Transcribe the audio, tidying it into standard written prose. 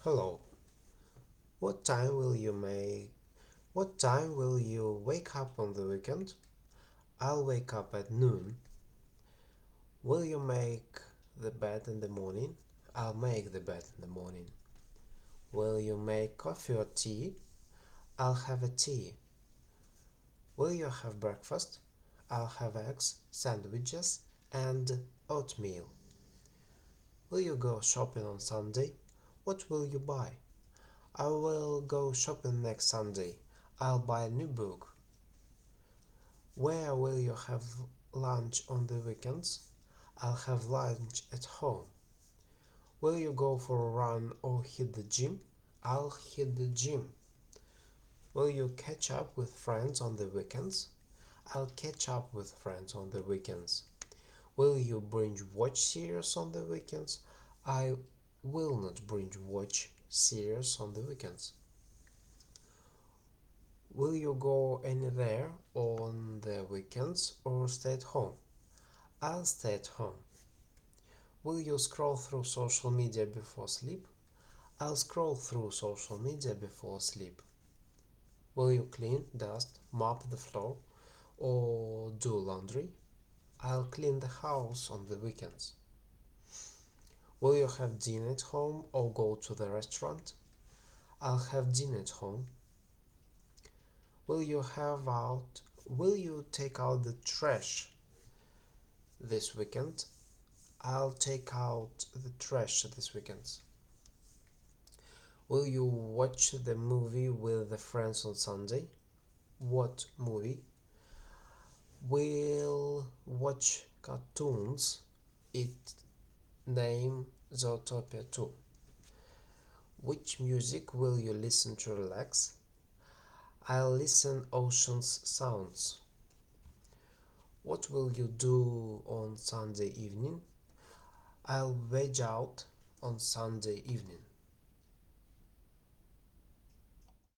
Hello. What time will you make? What time will you wake up on the weekend? I'll wake up at noon. Will you make the bed in the morning? I'll make the bed in the morning. Will you make coffee or tea? I'll have a tea. Will you have breakfast? I'll have eggs, sandwiches, and oatmeal. Will you go shopping on Sunday? What will you buy? I will go shopping next Sunday. I'll buy a new book. Where will you have lunch on the weekends? I'll have lunch at home. Will you go for a run or hit the gym? I'll hit the gym. Will you catch up with friends on the weekends? I'll catch up with friends on the weekends. Will you binge watch series on the weekends? I will not binge watch series on the weekends. Will you go anywhere on the weekends or stay at home? I'll stay at home. Will you scroll through social media before sleep? I'll scroll through social media before sleep. Will you clean, dust, mop the floor, or do laundry? I'll clean the house on the weekends. Will you have dinner at home or go to the restaurant? I'll have dinner at home. Will you have out Will you take out the trash this weekend? I'll take out the trash this weekend. Will you watch the movie with the friends on Sunday? What movie? We'll watch cartoons. It name Zootopia 2. Which music will you listen to relax? I'll listen ocean's sounds. What will you do on Sunday evening? I'll veg out on Sunday evening.